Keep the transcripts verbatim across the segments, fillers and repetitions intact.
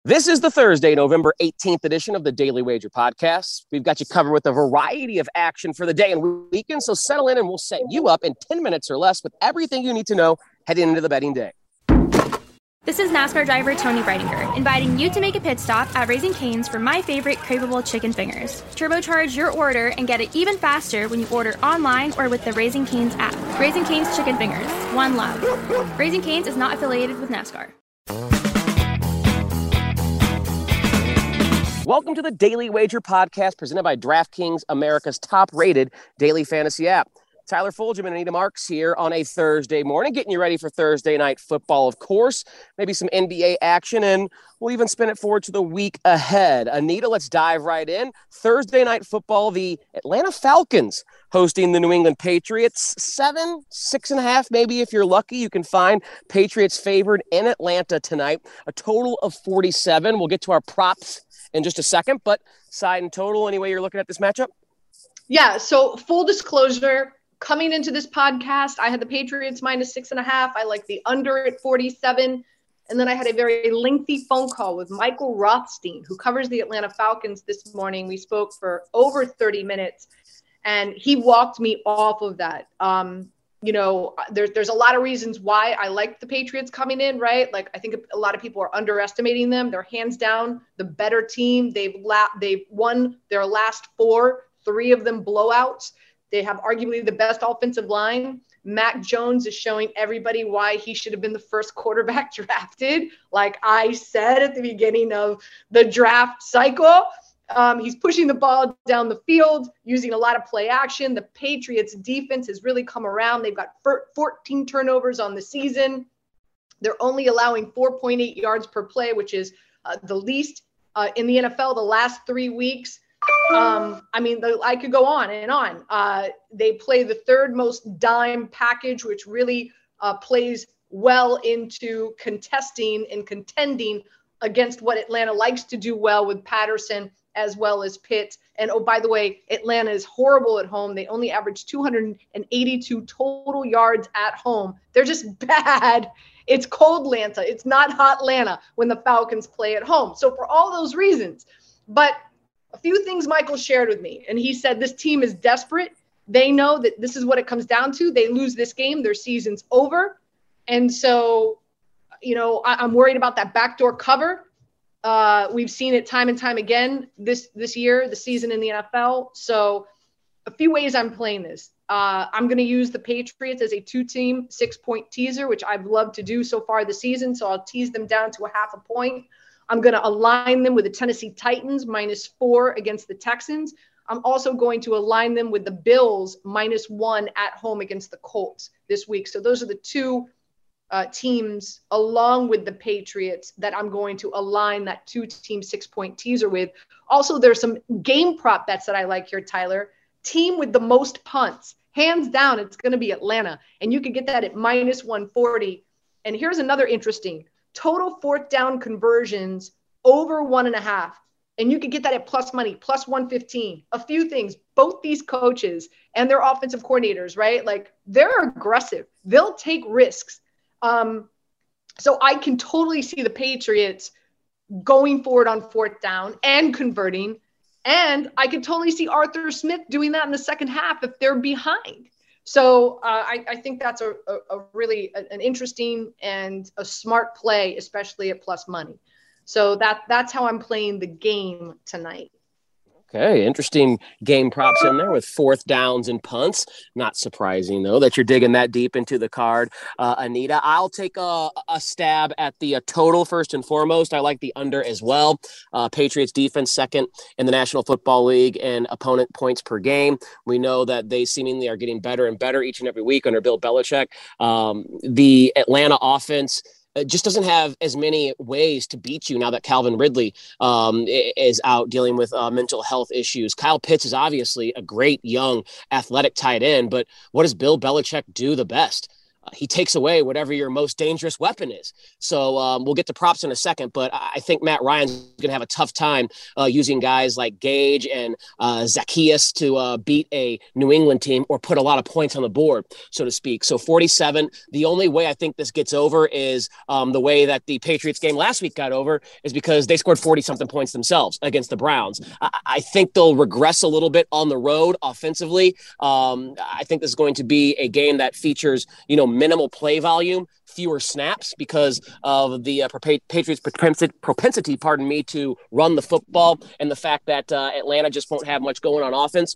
This is the Thursday, November eighteenth edition of the Daily Wager podcast. We've got you covered with a variety of action for the day and weekend, so settle in and we'll set you up in ten minutes or less with everything you need to know heading into the betting day. This is NASCAR driver Tony Breidinger, inviting you to make a pit stop at Raising Cane's for my favorite craveable chicken fingers. Turbocharge your order and get it even faster when you order online or with the Raising Cane's app. Raising Cane's Chicken Fingers, one love. Raising Cane's is not affiliated with NASCAR. Welcome to the Daily Wager podcast presented by DraftKings, America's top-rated daily fantasy app. Tyler Fulgham and Anita Marks here on a Thursday morning, getting you ready for Thursday night football, of course, maybe some N B A action, and we'll even spin it forward to the week ahead. Anita, let's dive right in. Thursday night football, the Atlanta Falcons hosting the New England Patriots. Seven, six and a half, maybe if you're lucky, you can find Patriots favored in Atlanta tonight. A total of forty-seven. We'll get to our props in just a second, but side and total, any way you're looking at this matchup? Yeah, so full disclosure, coming into this podcast, I had the Patriots minus six and a half. I like the under at forty-seven. And then I had a very lengthy phone call with Michael Rothstein, who covers the Atlanta Falcons this morning. We spoke for over thirty minutes, and he walked me off of that. Um, you know, there, there's a lot of reasons why I like the Patriots coming in, right? Like, I think a lot of people are underestimating them. They're hands down the better team. They've la- they've won their last four, three of them blowouts. They have arguably the best offensive line. Mac Jones is showing everybody why he should have been the first quarterback drafted. Like I said at the beginning of the draft cycle, um, he's pushing the ball down the field, using a lot of play action. The Patriots defense has really come around. They've got fourteen turnovers on the season. They're only allowing four point eight yards per play, which is uh, the least uh, in the N F L the last three weeks. Um, I mean, the, I could go on and on. Uh, they play the third most dime package, which really uh, plays well into contesting and contending against what Atlanta likes to do well with Patterson as well as Pitt. And, oh, by the way, Atlanta is horrible at home. They only average two hundred eighty-two total yards at home. They're just bad. It's cold Atlanta. It's not hot Atlanta when the Falcons play at home. So for all those reasons, but a few things Michael shared with me, and he said this team is desperate. They know that this is what it comes down to. They lose this game, their season's over. And so, you know, I, I'm worried about that backdoor cover. Uh, we've seen it time and time again this this year, the season in the N F L. So a few ways I'm playing this. Uh, I'm going to use the Patriots as a two-team six-point teaser, which I've loved to do so far this season. So I'll tease them down to a half a point. I'm going to align them with the Tennessee Titans minus four against the Texans. I'm also going to align them with the Bills minus one at home against the Colts this week. So those are the two uh, teams along with the Patriots that I'm going to align that two-team six-point teaser with. Also, there's some game prop bets that I like here, Tyler. Team with the most punts. Hands down, it's going to be Atlanta. And you can get that at minus one forty. And here's another interesting total fourth down conversions over one and a half. And you could get that at plus money, plus one fifteen. A few things, both these coaches and their offensive coordinators, right? Like they're aggressive. They'll take risks. Um, so I can totally see the Patriots going forward on fourth down and converting. And I can totally see Arthur Smith doing that in the second half if they're behind. So uh, I, I think that's a, a, a really a, an interesting and a smart play, especially at plus money. So that that's how I'm playing the game tonight. Okay, interesting game props in there with fourth downs and punts. Not surprising, though, that you're digging that deep into the card. Uh, Anita, I'll take a, a stab at the uh, total first and foremost. I like the under as well. Uh, Patriots defense second in the National Football League and opponent points per game. We know that they seemingly are getting better and better each and every week under Bill Belichick. Um, the Atlanta offense It just doesn't have as many ways to beat you now that Calvin Ridley um, is out dealing with uh, mental health issues. Kyle Pitts is obviously a great young athletic tight end, but what does Bill Belichick do the best? uh, he takes away whatever your most dangerous weapon is. So um, we'll get to props in a second, but I think Matt Ryan's going to have a tough time uh, using guys like Gage and uh, Zacchaeus to uh, beat a New England team or put a lot of points on the board, so to speak. So forty-seven, the only way I think this gets over is um, the way that the Patriots game last week got over is because they scored forty-something points themselves against the Browns. I, I think they'll regress a little bit on the road offensively. Um, I think this is going to be a game that features, you know, minimal play volume, fewer snaps because of the uh, Patriots' propensity, propensity, pardon me, to run the football and the fact that uh, Atlanta just won't have much going on offense.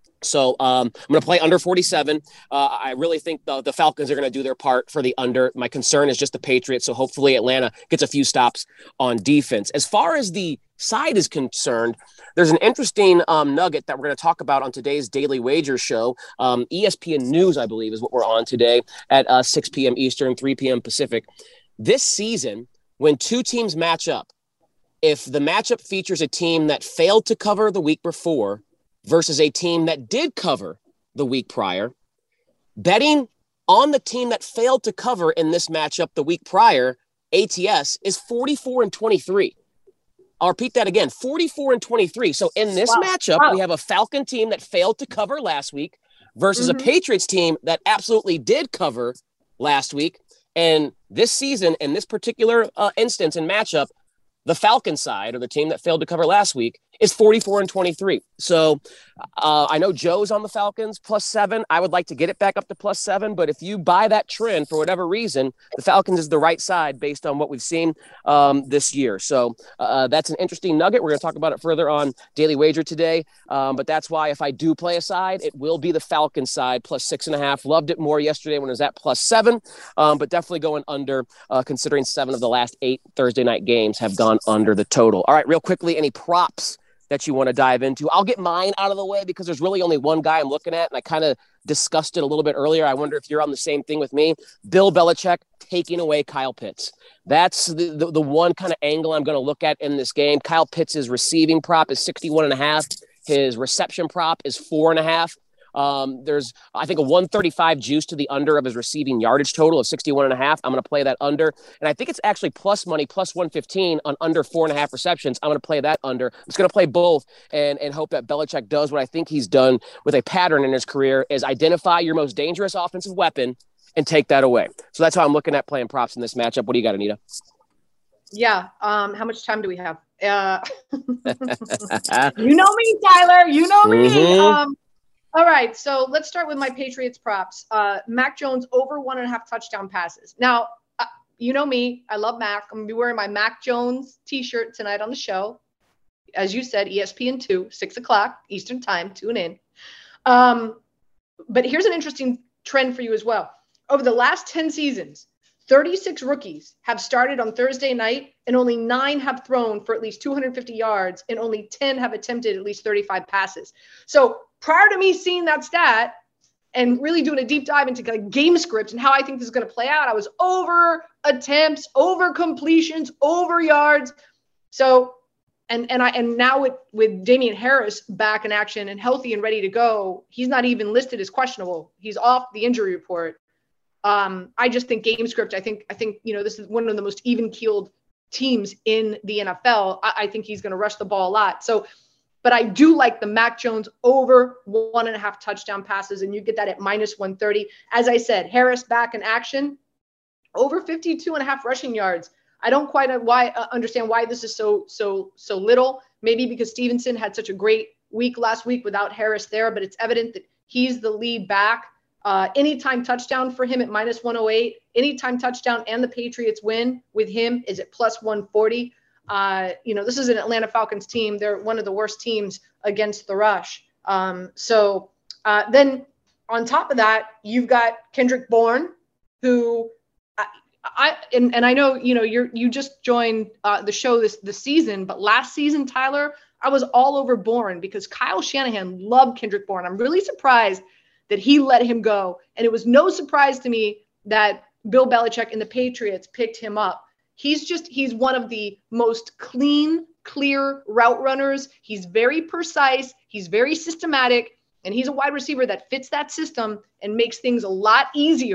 So um, I'm going to play under forty-seven. Uh, I really think the, the Falcons are going to do their part for the under. My concern is just the Patriots. So hopefully Atlanta gets a few stops on defense. As far as the side is concerned, there's an interesting um, nugget that we're going to talk about on today's Daily Wager show. Um, E S P N News, I believe, is what we're on today at uh, six p.m. Eastern, three p.m. Pacific. This season, when two teams match up, if the matchup features a team that failed to cover the week before versus a team that did cover the week prior, betting on the team that failed to cover in this matchup the week prior, A T S, is forty-four and twenty-three. I'll repeat that again, forty-four and twenty-three. So in this wow. matchup, wow. we have a Falcon team that failed to cover last week versus mm-hmm. a Patriots team that absolutely did cover last week. And this season, in this particular uh, instance and matchup, the Falcon side, or the team that failed to cover last week, is forty-four and twenty-three. So uh, I know Joe's on the Falcons plus seven. I would like to get it back up to plus seven, but if you buy that trend for whatever reason, the Falcons is the right side based on what we've seen um, this year. So uh, that's an interesting nugget. We're going to talk about it further on Daily Wager today. Um, but that's why if I do play a side, it will be the Falcon side plus six and a half. Loved it more yesterday when it was at plus seven, um, but definitely going under uh, considering seven of the last eight Thursday night games have gone under the total. All right, real quickly, any props that you want to dive into? I'll get mine out of the way because there's really only one guy I'm looking at, and I kind of discussed it a little bit earlier. I wonder if you're on the same thing with me. Bill Belichick taking away Kyle Pitts. That's the, the, the one kind of angle I'm going to look at in this game. Kyle Pitts' receiving prop is sixty-one and a half. His reception prop is four and a half. Um, there's, I think, a one thirty-five juice to the under of his receiving yardage total of sixty-one and a half. I'm going to play that under. And I think it's actually plus money, plus one fifteen on under four and a half receptions. I'm going to play that under. I'm just going to play both and, and hope that Belichick does what I think he's done with a pattern in his career, is identify your most dangerous offensive weapon and take that away. So that's how I'm looking at playing props in this matchup. What do you got, Anita? Yeah. Um, how much time do we have? Uh, you know me, Tyler. You know me. Mm-hmm. Um, All right, so let's start with my Patriots props. Uh, Mac Jones over one and a half touchdown passes. Now, uh, you know me. I love Mac. I'm going to be wearing my Mac Jones T-shirt tonight on the show. As you said, E S P N two, six o'clock Eastern time. Tune in. Um, but here's an interesting trend for you as well. Over the last ten seasons, thirty-six rookies have started on Thursday night, and only nine have thrown for at least two hundred fifty yards, and only ten have attempted at least thirty-five passes. So prior to me seeing that stat and really doing a deep dive into like game script and how I think this is going to play out, I was over attempts, over completions, over yards. So, and and I and now with with Damian Harris back in action and healthy and ready to go, he's not even listed as questionable. He's off the injury report. Um, I just think game script. I think I think you know this is one of the most even-keeled teams in the N F L. I, I think he's going to rush the ball a lot. So. But I do like the Mac Jones over one and a half touchdown passes, and you get that at minus one thirty. As I said, Harris back in action, over fifty-two and a half rushing yards. I don't quite why, uh, understand why this is so, so, so little. Maybe because Stevenson had such a great week last week without Harris there, but it's evident that he's the lead back. Uh, anytime touchdown for him at minus one oh eight. Anytime touchdown and the Patriots win with him is at plus one forty. Uh, you know, this is an Atlanta Falcons team. They're one of the worst teams against the rush. Um, so uh, then on top of that, you've got Kendrick Bourne, who I, I and, and I know, you know, you're, you just joined uh, the show this, this season, but last season, Tyler, I was all over Bourne because Kyle Shanahan loved Kendrick Bourne. I'm really surprised that he let him go. And it was no surprise to me that Bill Belichick and the Patriots picked him up. He's just, he's one of the most clean, clear route runners. He's very precise. He's very systematic. And he's a wide receiver that fits that system and makes things a lot easier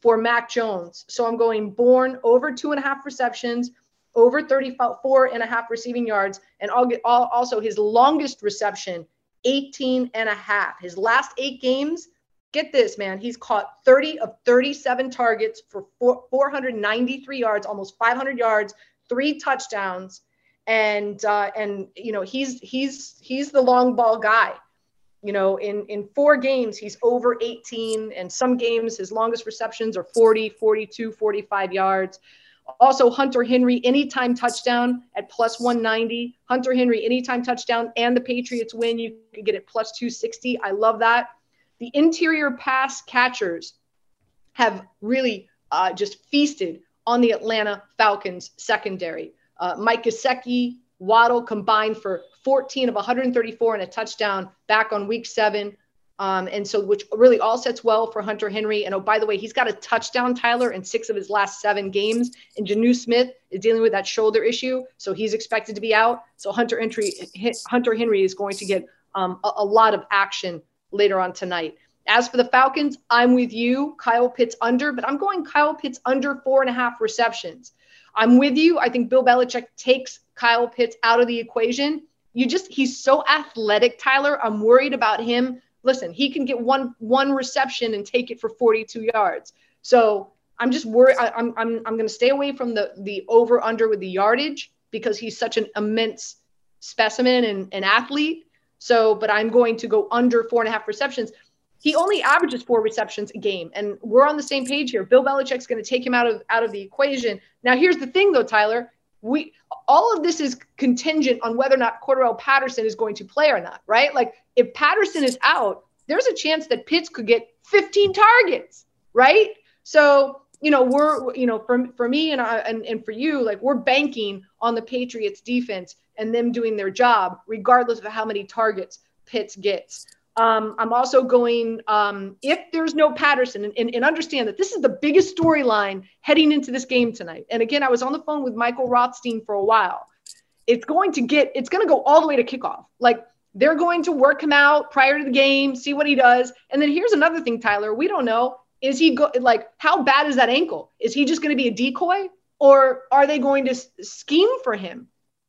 for Mac Jones. So I'm going Bourne over two and a half receptions, over thirty-four and a half receiving yards. And I'll get also his longest reception, eighteen and a half. His last eight games, get this, man, he's caught thirty of thirty-seven targets for four hundred ninety-three yards, almost five hundred yards, three touchdowns. And, uh, and, you know, he's, he's, he's the long ball guy. You know, in, in four games, he's over eighteen, and some games his longest receptions are forty, forty-two, forty-five yards. Also, Hunter Henry, anytime touchdown at plus one ninety. Hunter Henry, anytime touchdown, and the Patriots win, you can get it plus two sixty. I love that. The interior pass catchers have really uh, just feasted on the Atlanta Falcons secondary. Uh, Mike Gesicki, Waddle combined for fourteen of one hundred thirty-four and a touchdown back on week seven. Um, and so, which really all sets well for Hunter Henry. And oh, by the way, he's got a touchdown, Tyler, in six of his last seven games. And Jonnu Smith is dealing with that shoulder issue, so he's expected to be out. So Hunter Henry, Hunter Henry is going to get um, a, a lot of action later on tonight. As for the Falcons, I'm with you, Kyle Pitts under, but I'm going Kyle Pitts under four and a half receptions. I'm with you. I think Bill Belichick takes Kyle Pitts out of the equation. You just, he's so athletic, Tyler. I'm worried about him. Listen, he can get one one reception and take it for forty-two yards. So I'm just worried. I, I'm I'm I'm going to stay away from the the over under with the yardage because he's such an immense specimen and an athlete. So, but I'm going to go under four and a half receptions. He only averages four receptions a game, and we're on the same page here. Bill Belichick's going to take him out of out of the equation. Now, here's the thing, though, Tyler. We all of this is contingent on whether or not Cordarrelle Patterson is going to play or not, right? Like, if Patterson is out, there's a chance that Pitts could get fifteen targets, right? So, you know, we're, you know, for for me and I, and and for you, like, we're banking on the Patriots defense and them doing their job, regardless of how many targets Pitts gets. Um, I'm also going, um, if there's no Patterson, and, and, and understand that this is the biggest storyline heading into this game tonight. And again, I was on the phone with Michael Rothstein for a while. It's going to get, it's going to go all the way to kickoff. Like, they're going to work him out prior to the game, see what he does. And then here's another thing, Tyler, we don't know. Is he go like, how bad is that ankle? Is he just going to be a decoy, or are they going to s- scheme for him?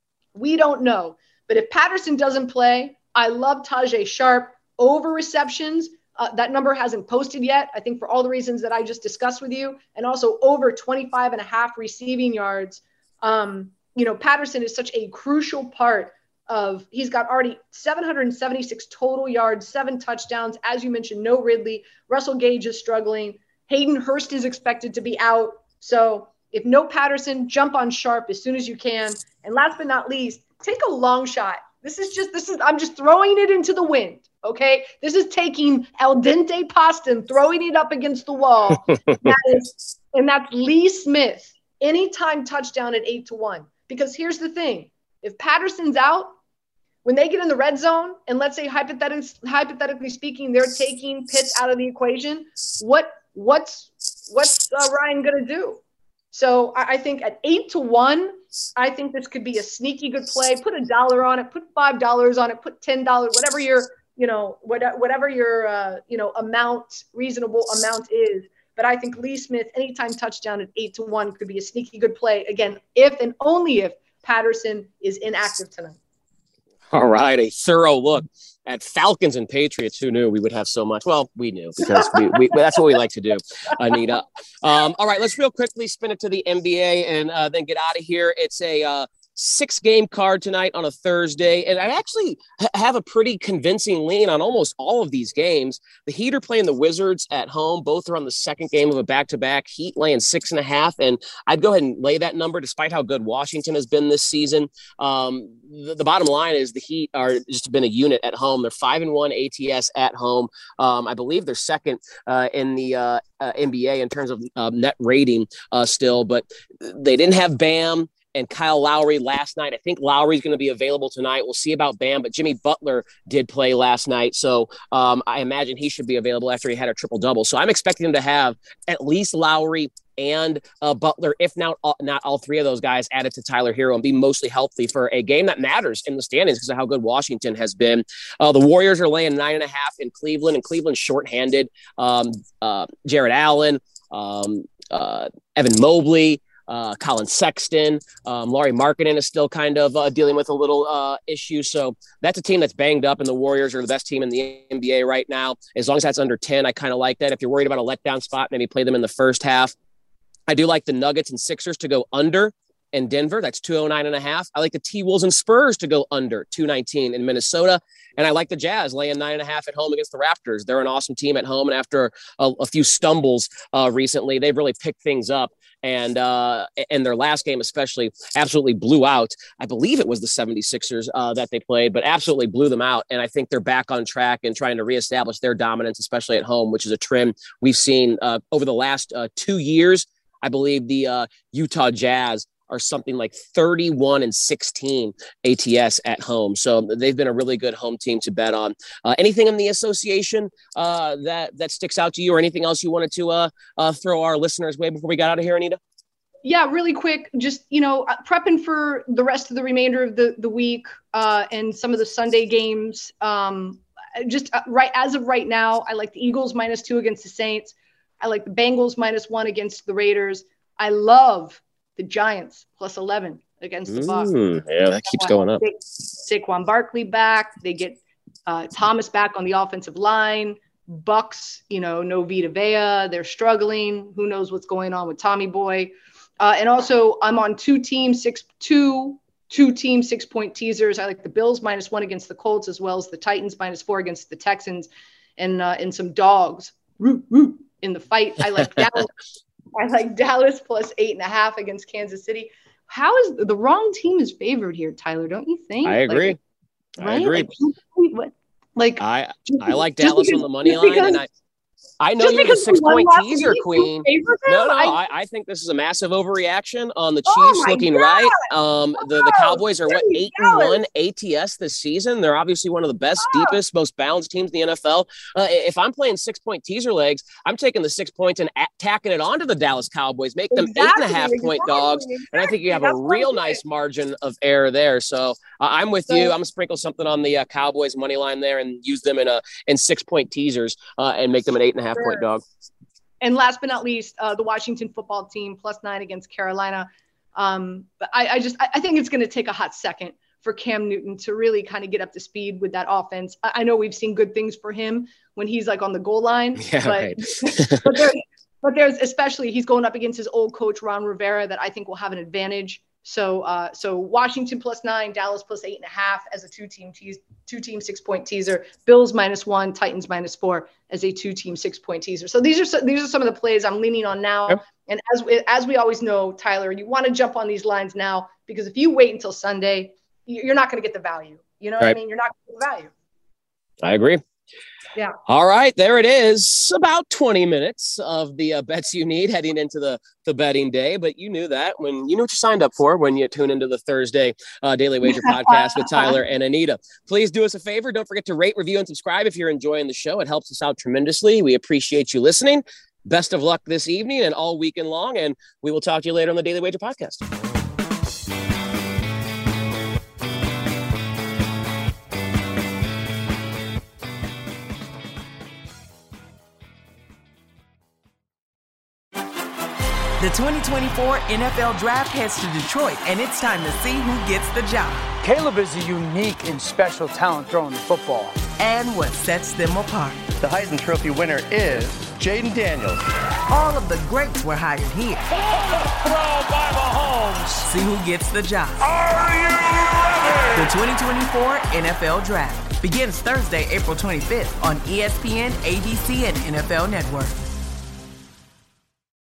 We don't know. But if Patterson doesn't play, I love Tajay Sharp. Over receptions, uh, that number hasn't posted yet, I think, for all the reasons that I just discussed with you, and also over twenty-five and a half receiving yards. Um, you know, Patterson is such a crucial part of, he's got already seven hundred seventy-six total yards, seven touchdowns. As you mentioned, no Ridley. Russell Gage is struggling. Hayden Hurst is expected to be out. So if no Patterson, jump on Sharp as soon as you can. And last but not least, take a long shot. This is just, this is, I'm just throwing it into the wind. Okay, this is taking al dente pasta and throwing it up against the wall. that is, and that's Lee Smith, anytime touchdown at eight to one. Because here's the thing: if Patterson's out, when they get in the red zone, and let's say hypothetically, hypothetically speaking, they're taking Pitts out of the equation, what what's what's uh, Ryan gonna do? So I, I think at eight to one, I think this could be a sneaky good play. Put a dollar on it, put five dollars on it, put ten dollars, whatever your you know, whatever your, uh, you know, amount, reasonable amount is. But I think Lee Smith, anytime touchdown at eight to one could be a sneaky good play. Again, if and only if Patterson is inactive tonight. All right. A thorough look at Falcons and Patriots. Who knew we would have so much? Well, we knew because we, we that's what we like to do, Anita. Um, all right. Let's real quickly spin it to the N B A and uh, then get out of here. It's a, uh, six game card tonight on a Thursday. And I actually ha- have a pretty convincing lean on almost all of these games. The Heat are playing the Wizards at home. Both are on the second game of a back-to-back. Heat laying six and a half. And I'd go ahead and lay that number despite how good Washington has been this season. Um, the, the bottom line is the Heat are just been a unit at home. They're five and one A T S at home. Um, I believe they're second uh, in the uh, uh, N B A in terms of uh, net rating uh, still, but they didn't have Bam and Kyle Lowry last night. I think Lowry's going to be available tonight. We'll see about Bam, but Jimmy Butler did play last night. So um, I imagine he should be available after he had a triple-double. So I'm expecting him to have at least Lowry and uh, Butler, if not, uh, not all three of those guys added to Tyler Hero, and be mostly healthy for a game that matters in the standings because of how good Washington has been. Uh, the Warriors are laying nine and a half in Cleveland, and Cleveland's shorthanded. Um, uh, Jared Allen, um, uh, Evan Mobley, uh, Colin Sexton. Um, Lauri Markkanen is still kind of uh, dealing with a little uh, issue. So that's a team that's banged up, and the Warriors are the best team in the N B A right now. As long as that's under ten, I kind of like that. If you're worried about a letdown spot, maybe play them in the first half. I do like the Nuggets and Sixers to go under in Denver. That's two oh nine and a half. I like the T-Wolves and Spurs to go under two nineteen in Minnesota. And I like the Jazz laying nine and a half at home against the Raptors. They're an awesome team at home. And after a, a few stumbles uh, recently, they've really picked things up. And uh, and their last game especially absolutely blew out. I believe it was the seventy-sixers uh, that they played, but absolutely blew them out. And I think they're back on track and trying to reestablish their dominance, especially at home, which is a trend we've seen uh, over the last uh, two years. I believe the uh, Utah Jazz are something like thirty-one and sixteen A T S at home. So they've been a really good home team to bet on. Uh, anything in the association uh, that, that sticks out to you, or anything else you wanted to uh, uh, throw our listeners' way before we got out of here, Anita? Yeah, really quick. Just, you know, prepping for the rest of the remainder of the, the week uh, and some of the Sunday games. Um, just uh, right as of right now, I like the Eagles minus two against the Saints. I like the Bengals minus one against the Raiders. I love the Giants plus eleven against the Bucs. Mm, yeah, that keeps going up. Sa- Saquon Barkley back. They get uh, Thomas back on the offensive line. Bucs, you know, no Vita Vea. They're struggling. Who knows what's going on with Tommy Boy? Uh, and also, I'm on two teams, six two, two team six point teasers. I like the Bills minus one against the Colts, as well as the Titans minus four against the Texans, and uh, and some dogs. Root, root. In the fight. I like Dallas. I like Dallas plus eight and a half against Kansas City. How is the wrong team is favored here, Tyler? Don't you think? I agree. Like, I right? agree. Like, what? Like I I like Dallas because, on the money line, because, and I I know you're the six point teaser queen. No, no, I, I think this is a massive overreaction on the Chiefs oh looking God. right. Um, the, the Oh, Cowboys are what eight and one A T S this season. They're obviously one of the best, Oh. deepest, most balanced teams in the N F L. Uh, if I'm playing six point teaser legs, I'm taking the six points and a- tacking it onto the Dallas Cowboys, make them Exactly, eight and a half point exactly, dogs, exactly. and I think you have That's a what I'm real saying. nice margin of error there. So uh, I'm with So- you. I'm gonna sprinkle something on the uh, Cowboys money line there and use them in a in six point teasers uh, and make them an eight and a half Sure. point dog. And last but not least, uh, the Washington football team plus nine against Carolina. Um, but I, I just I, I think it's going to take a hot second for Cam Newton to really kind of get up to speed with that offense. I, I know we've seen good things for him when he's like on the goal line, Yeah, but right. but, there's, but there's especially he's going up against his old coach Ron Rivera that I think will have an advantage. So uh, so Washington plus nine, Dallas plus eight and a half as a two-team tease, two-team six-point teaser. Bills minus one, Titans minus four as a two-team six-point teaser. So these are so, these are some of the plays I'm leaning on now. Yep. And as we, as we always know, Tyler, you want to jump on these lines now because if you wait until Sunday, you're not going to get the value. You know what Right. I mean? You're not going to get the value. I agree. Yeah. All right, there it is. About twenty minutes of the uh, bets you need heading into the, the betting day. But you knew that when you knew what you signed up for when you tune into the Thursday uh, Daily Wager podcast with Tyler and Anita. Please do us a favor. Don't forget to rate, review, and subscribe if you're enjoying the show. It helps us out tremendously. We appreciate you listening. Best of luck this evening and all weekend long. And we will talk to you later on the Daily Wager podcast. The twenty twenty-four N F L Draft heads to Detroit, and it's time to see who gets the job Caleb is a unique and special talent throwing the football. and what sets them apart. The Heisman Trophy winner is Jaden Daniels. All of the greats were hired here. Throw by Mahomes. See who gets the job. Are you ready? The twenty twenty-four N F L Draft begins Thursday, April twenty-fifth on E S P N, A B C, and N F L Network.